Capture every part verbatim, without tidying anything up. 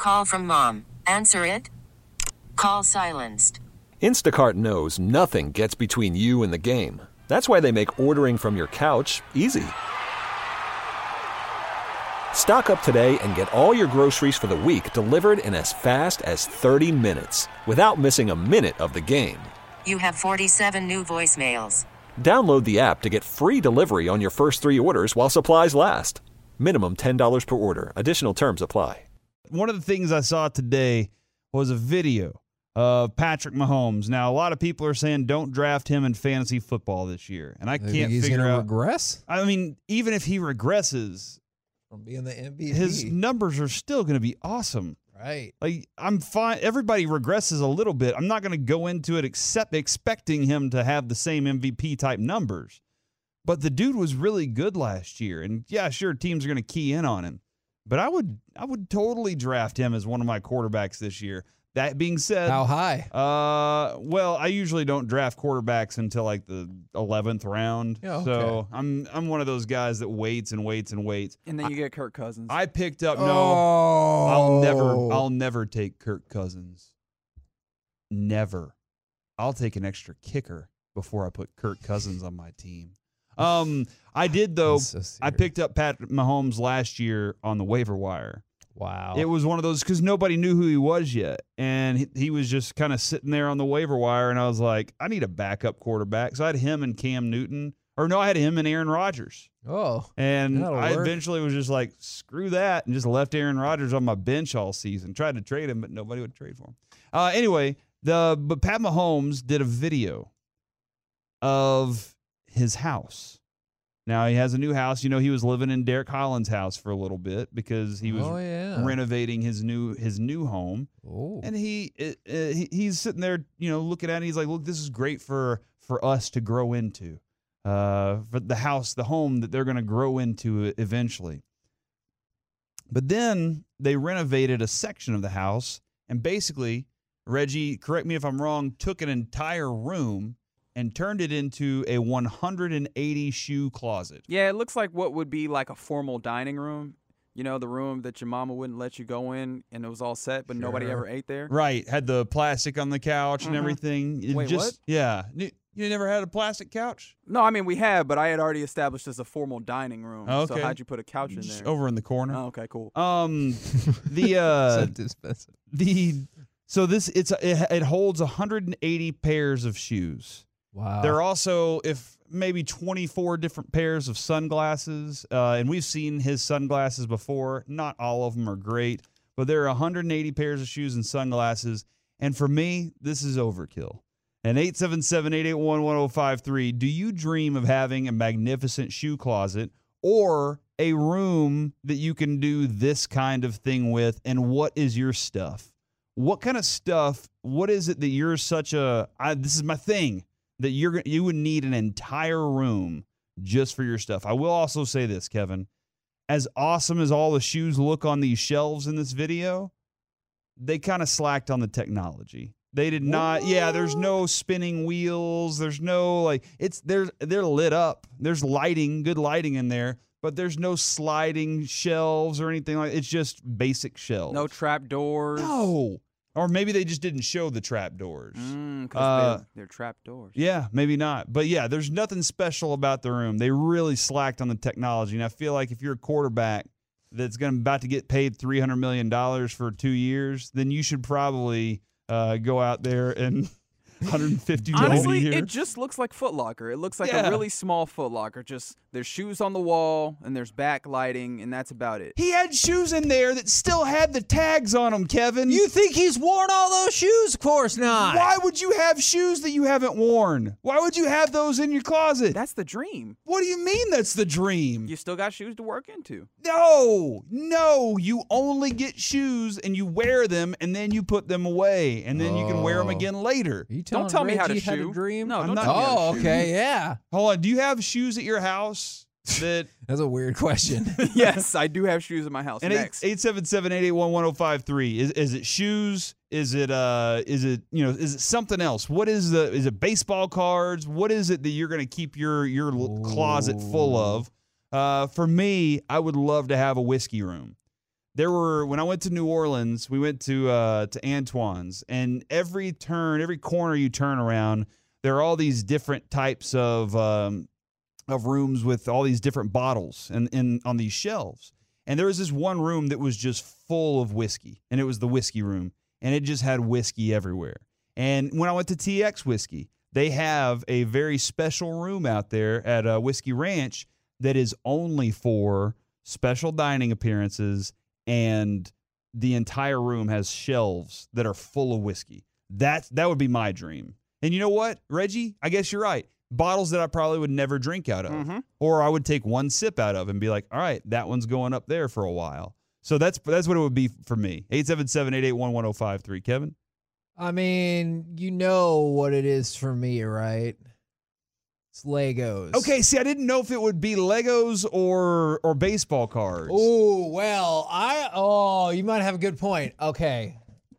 Call from mom. Answer it. Call silenced. Instacart knows nothing gets between you and the game. That's why they make ordering from your couch easy. Stock up today and get all your groceries for the week delivered in as fast as thirty minutes without missing a minute of the game. You have forty-seven new voicemails. Download the app to get free delivery on your first three orders while supplies last. Minimum ten dollars per order. Additional terms apply. One of the things I saw today was a video of Patrick Mahomes. Now, a lot of people are saying don't draft him in fantasy football this year. And I Maybe can't he's figure gonna out. regress? I mean, even if he regresses, From being the M V P. his numbers are still going to be awesome. Right. Like, I'm fine. Everybody regresses a little bit. I'm not going to go into it except expecting him to have the same M V P type numbers. But the dude was really good last year. And yeah, sure, teams are going to key in on him. But I would I would totally draft him as one of my quarterbacks this year. That being said, How high? Uh, well, I usually don't draft quarterbacks until like the eleventh round. Yeah, okay. So I'm I'm one of those guys that waits and waits and waits. And then you get Kirk Cousins. I picked up no. Oh. I'll never I'll never take Kirk Cousins. Never. I'll take an extra kicker before I put Kirk Cousins on my team. Um, I did though. That's so I serious. picked up Pat Mahomes last year on the waiver wire. Wow. It was one of those because nobody knew who he was yet. And he, he was just kind of sitting there on the waiver wire. And I was like, I need a backup quarterback. So I had him and Cam Newton. Or no, I had him and Aaron Rodgers. Oh. And That'll I work. eventually was just like, screw that. And just left Aaron Rodgers on my bench all season. Tried to trade him, but nobody would trade for him. Uh, anyway, the but Pat Mahomes did a video of his house. Now, he has a new house. You know, he was living in Derek Holland's house for a little bit because he was Oh, yeah. renovating his new his new home. Oh. And he, uh, he he's sitting there, you know, looking at it. He's like, look, this is great for for us to grow into, uh, for the house, the home that they're going to grow into eventually. But then they renovated a section of the house and basically, Reggie, correct me if I'm wrong, took an entire room and turned it into a one hundred eighty shoe closet. Yeah, it looks like what would be like a formal dining room. You know, the room that your mama wouldn't let you go in, and it was all set, but nobody Sure. ever ate there. Right, had the plastic on the couch and Mhm. everything. It Wait, just, what? Yeah. You you never had a plastic couch? No, I mean, we have, but I had already established as a formal dining room. Okay. So how'd you put a couch in Just there? over in the corner. Oh, okay, cool. Um, the uh, So dispensive. the so this it's it, it holds one hundred eighty pairs of shoes. Wow. There are also, if maybe twenty-four different pairs of sunglasses, uh, and we've seen his sunglasses before. Not all of them are great, but there are one hundred eighty pairs of shoes and sunglasses. And for me, this is overkill. And eight seven seven, eight eight one, one oh five three, do you dream of having a magnificent shoe closet or a room that you can do this kind of thing with? And what is your stuff? What kind of stuff, what is it that you're such a, I, this is my thing, that you're you would need an entire room just for your stuff? I will also say this, Kevin. As awesome as all the shoes look on these shelves in this video, they kind of slacked on the technology. They did not. What? Yeah, there's no spinning wheels. There's no like it's they're they're lit up. There's lighting, good lighting in there, but there's no sliding shelves or anything like. It's just basic shelves. No trap doors. No. Or maybe they just didn't show the trap doors. Mm, 'cause Uh, they're, they're trap doors. Yeah, maybe not. But yeah, there's nothing special about the room. They really slacked on the technology. And I feel like if you're a quarterback that's going to about to get paid three hundred million dollars for two years, then you should probably uh, go out there and one hundred fifty million Honestly, a year. it just looks like Foot Locker. It looks like Yeah. a really small Foot Locker. Just there's shoes on the wall and there's backlighting, and that's about it. He had shoes in there that still had the tags on them, Kevin. You think he's worn all those shoes? Of course not. Why would you have shoes that you haven't worn? Why would you have those in your closet? That's the dream. What do you mean that's the dream? You still got shoes to work into. No, no, you only get shoes and you wear them and then you put them away and then you can wear them Oh. again later. Are you Don't telling tell me how to Reggie shoe. dream? No, I'm don't not- tell me how Oh, to shoe. okay, yeah. Hold on, do you have shoes at your house that That's a weird question. Yes, I do have shoes in my house. and eight Next. eight seven seven eight eight one one zero five three is is it shoes? Is it uh is it you know is it something else? What is the is it baseball cards? What is it that you're going to keep your your l- closet full of? Uh for me, I would love to have a whiskey room. there were when I went to New Orleans, we went to uh, to Antoine's, and every turn, every corner you turn around, there are all these different types of um, of rooms with all these different bottles and in on these shelves. And there was this one room that was just full of whiskey, and it was the whiskey room, and it just had whiskey everywhere. And when I went to T X Whiskey, they have a very special room out there at uh, Whiskey Ranch that is only for special dining appearances, and the entire room has shelves that are full of whiskey. That that would be my dream. And you know what, Reggie? I guess you're right. Bottles that I probably would never drink out of, Mm-hmm. or I would take one sip out of and be like, all right, that one's going up there for a while. So that's that's what it would be for me. eight seven seven, eight eight one, one oh five three. Kevin? I mean, you know what it is for me, right? It's Legos. Okay, see, I didn't know if it would be Legos or or baseball cards. Oh, well, I, oh, you might have a good point. Okay.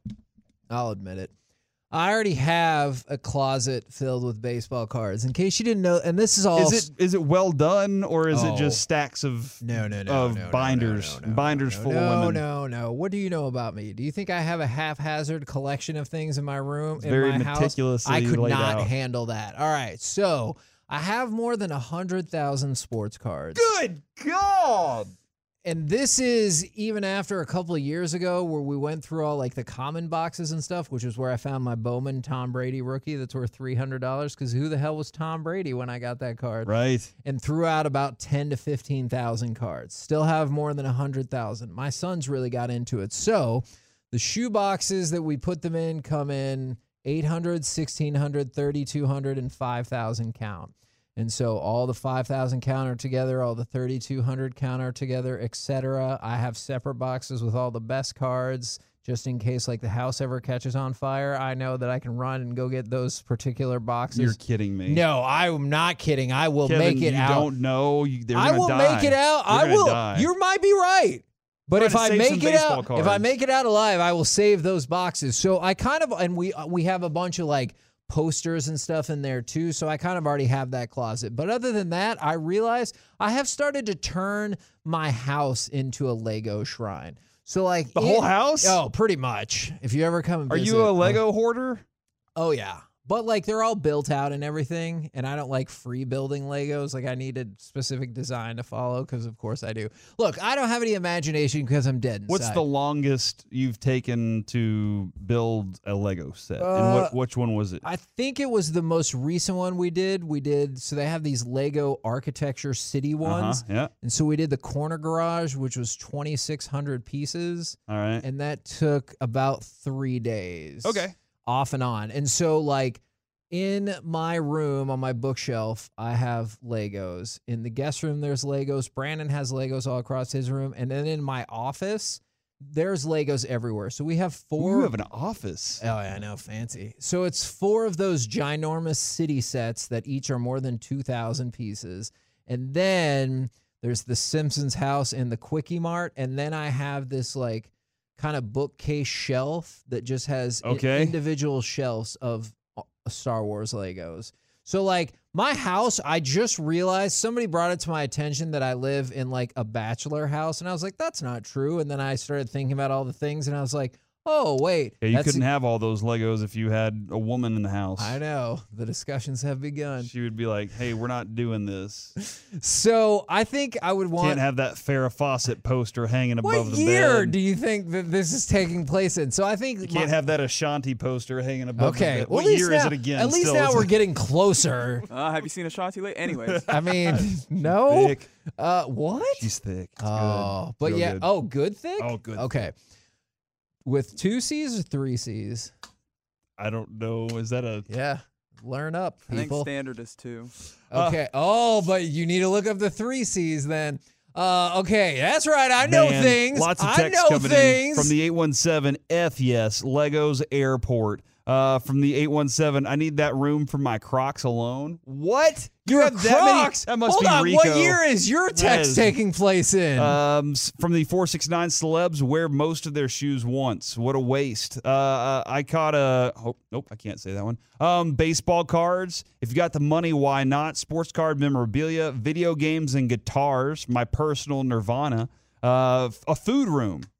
I'll admit it. I already have a closet filled with baseball cards. In case you didn't know, and this is all. Is it is it well done, or is Oh. it just stacks of No, no, no, of no, no, binders, no, no, no, binders no, full no, of women? No, no, no. What do you know about me? Do you think I have a haphazard collection of things in my room? in very my house? meticulously I could laid not out. handle that. All right, so I have more than a hundred thousand sports cards. Good God! And this is even after a couple of years ago where we went through all like the common boxes and stuff, which is where I found my Bowman Tom Brady rookie that's worth three hundred dollars, because who the hell was Tom Brady when I got that card? Right. And threw out about ten to fifteen thousand cards. Still have more than one hundred thousand. My sons really got into it. So the shoe boxes that we put them in come in eight hundred, sixteen hundred, thirty-two hundred, and five thousand count. And so all the five thousand count are together, all the thirty-two hundred count are together, et cetera. I have separate boxes with all the best cards, just in case like the house ever catches on fire. I know that I can run and go get those particular boxes. You're kidding me. No, I'm not kidding. I will Kevin, make it you out. don't know. You, they're I gonna will die. make it out. You're I gonna will. die. You might be right. But Try if to I save make some it baseball out, if I cards. make it out alive, I will save those boxes. So I kind of, and we we have a bunch of like posters and stuff in there too. So I kind of already have that closet. But other than that, I realize I have started to turn my house into a Lego shrine. So like The it- whole house? Oh, pretty much. If you ever come and Are visit, you a uh, Lego hoarder? Oh yeah. But like they're all built out and everything, and I don't like free building Legos. Like I need a specific design to follow because of course I do. Look, I don't have any imagination because I'm dead inside. What's the longest you've taken to build a Lego set? and Uh, what which one was it? I think it was the most recent one we did. We did so they have these Lego architecture city ones. Uh-huh, yeah. And so we did the corner garage, which was twenty-six hundred pieces, All right. and that took about three days. Okay. Off and on. And so like in my room on my bookshelf, I have Legos. In the guest room, there's Legos. Brandon has Legos all across his room. And then in my office, there's Legos everywhere. So we have four. You have an office. Oh, yeah, I know. Fancy. So it's four of those ginormous city sets that each are more than two thousand pieces. And then there's the Simpsons house and the Quickie Mart. And then I have this like kind of bookcase shelf that just has i- Okay. individual shelves of uh, Star Wars Legos. So like my house, I just realized somebody brought it to my attention that I live in like a bachelor house. And I was like, that's not true. And then I started thinking about all the things and I was like, oh, wait. Yeah, you that's couldn't a- have all those Legos if you had a woman in the house. I know. The discussions have begun. She would be like, "Hey, we're not doing this. So I think I would want. Can't have that Farrah Fawcett poster hanging What above the year bed. do you think that this is taking place in? So I think. You can't have that Ashanti poster hanging above Okay. the bed. Well, What at least year now, is it again? At least Still, now it's we're like getting closer. Uh, have you seen Ashanti lately? Anyways, I mean, no. thick. Uh, what? She's thick. It's Oh, good. but Real yeah. good. Oh, good thick. Oh, good Okay. With two C's or three C's? I don't know. Is that a Yeah. Learn up, I think people. standard is two. Okay. oh, but you need to look up the three C's then. Uh, okay, that's right. I know Man, things. Lots of I text know coming things. in from the eight one seven F yes, Legos Airport. Uh, from the eight one seven, I need that room for my Crocs alone. What? You Your have that many? Crocs? That must Hold be on. Rico. What year is your That text is- taking place in? Um, s- from the four six nine celebs wear most of their shoes once. What a waste. Uh, uh I caught a oh, nope, I can't say that one. Um, baseball cards. If you got the money, why not? Sports card memorabilia, video games and guitars. My personal nirvana. Uh, f- a food room.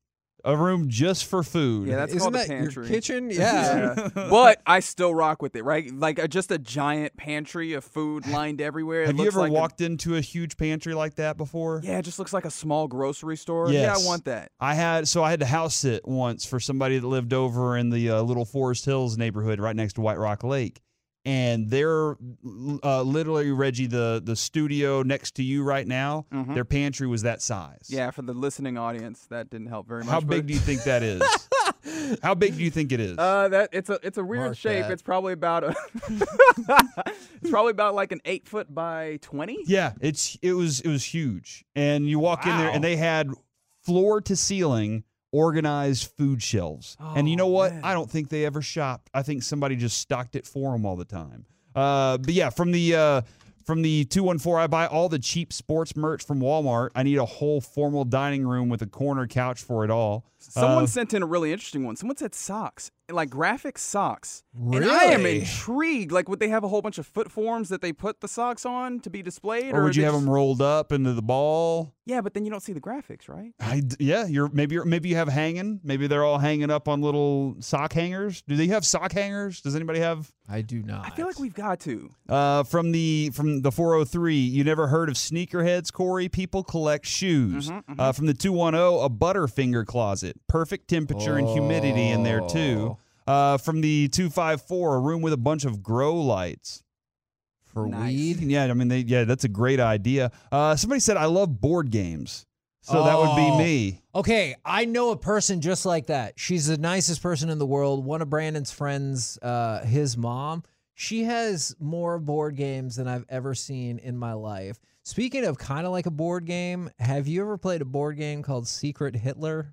A room just for food. Yeah, that's Isn't called that the pantry. your kitchen? Yeah. Yeah. But I still rock with it, right? Like a, just a giant pantry of food lined everywhere. It Have you looks ever like walked a, into a huge pantry like that before? Yeah, it just looks like a small grocery store. Yeah, Yes. I want that. I had so I had to house sit once for somebody that lived over in the uh, Little Forest Hills neighborhood right next to White Rock Lake, and they're uh, literally, Reggie, the the studio next to you right now. Mhm. Their pantry was that size. Yeah, for the listening audience, that didn't help very much. How but- big do you think that is? How big do you think it is? Uh, that it's a it's a weird Mark shape. that. It's probably about a. It's probably about like an eight foot by twenty. Yeah, it's it was it was huge, and you walk in there, Wow. and they had floor to ceiling organized food shelves. And you know Oh, what? man. I don't think they ever shopped. I think somebody just stocked it for them all the time. Uh, but yeah, from the uh, from the two one four, I buy all the cheap sports merch from Walmart. I need a whole formal dining room with a corner couch for it all. Someone Uh, sent in a really interesting one. Someone said socks, like graphic socks. And I am Really? intrigued. Like, would they have a whole bunch of foot forms that they put the socks on to be displayed, or would you they have just- them rolled up into the ball? Yeah, but then you don't see the graphics, right? I d yeah, you're maybe you're, maybe you have hanging. Maybe they're all hanging up on little sock hangers. Do they have sock hangers? Does anybody have? I do not. I feel like we've got to. Uh, from the from the four oh three, you never heard of sneakerheads, Corey? People collect shoes. Mhm, mhm. Uh, from the two one oh, a Butterfinger closet, perfect temperature and humidity in there too. Uh, from the two five four, a room with a bunch of grow lights. for Nice. weed. Yeah, I mean, they, yeah, that's a great idea. Uh, somebody said I love board games, so that would be Oh. me. Okay, I know a person just like that. She's the nicest person in the world. One of Brandon's friends, uh, his mom, she has more board games than I've ever seen in my life. Speaking of kind of like a board game, have you ever played a board game called Secret Hitler?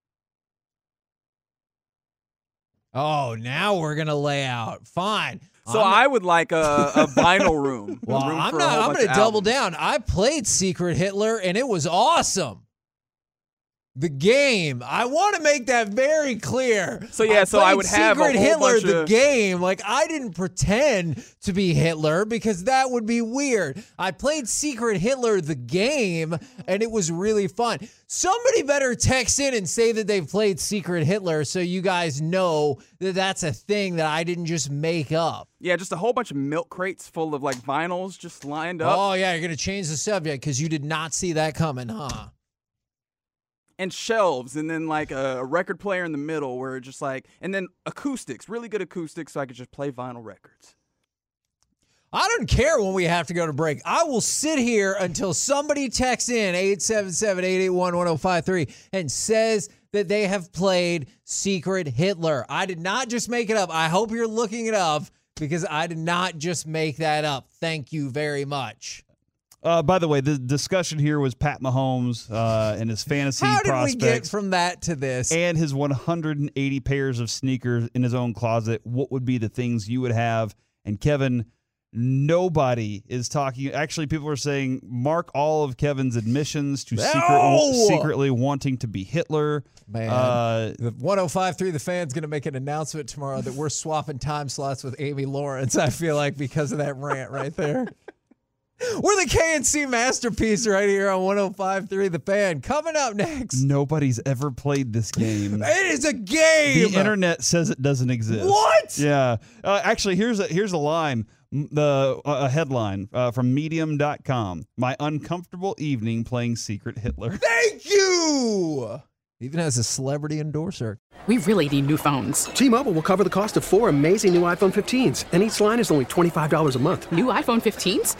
Oh, now we're gonna lay out. Fine. So I'm I would like a, a vinyl room. A Well, room I'm for a not. whole I'm bunch going to of double albums. down. I played Secret Hitler, and it was awesome. The game. I want to make that very clear. So, yeah, so I played would have a Secret whole Hitler, bunch the of- game. Like, I didn't pretend to be Hitler because that would be weird. I played Secret Hitler, the game, and it was really fun. Somebody better text in and say that they've played Secret Hitler so you guys know that that's a thing that I didn't just make up. Yeah, just a whole bunch of milk crates full of like vinyls just lined up. Oh, yeah, you're going to change the subject because you did not see that coming, huh? And shelves, and then like a, a record player in the middle where it just like, and then acoustics, really good acoustics, so I could just play vinyl records. I don't care when we have to go to break. I will sit here until somebody texts in eight seven seven, eight eight one, one oh five three and says that they have played Secret Hitler. I did not just make it up. I hope you're looking it up because I did not just make that up. Thank you very much. Uh, by the way, the discussion here was Pat Mahomes uh, and his fantasy How did prospects. we get from that to this? and his one hundred eighty pairs of sneakers in his own closet. What would be the things you would have? And Kevin, nobody is talking. Actually, people are saying mark all of Kevin's admissions to secret, No! secretly wanting to be Hitler. Man, Uh, the one oh five three, the Fan's going to make an announcement tomorrow that we're swapping time slots with Amy Lawrence, I feel like, because of that rant right there. We're the K N C masterpiece right here on one oh five three The Fan. Coming up next, nobody's ever played this game. it is a game. The internet says it doesn't exist. What? Yeah. Uh, actually, here's a here's a line, m- the uh, a headline uh, from medium dot com. My uncomfortable evening playing Secret Hitler. Thank you. Even has a celebrity endorser. We really need new phones. T-Mobile will cover the cost of four amazing new iPhone fifteens, and each line is only twenty-five dollars a month. New iPhone fifteens?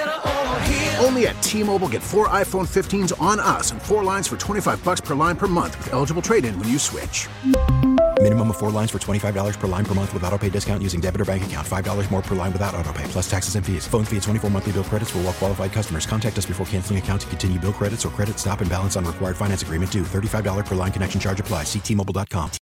Only at T-Mobile, get four iPhone fifteens on us and four lines for twenty-five bucks per line per month with eligible trade-in when you switch. Minimum of four lines for twenty-five dollars per line per month with autopay discount using debit or bank account. five dollars more per line without autopay, plus taxes and fees. Phone fee at twenty-four monthly bill credits for well-qualified customers. Contact us before canceling account to continue bill credits or credit stop and balance on required finance agreement due. thirty-five dollars per line connection charge applies. See T Mobile dot com.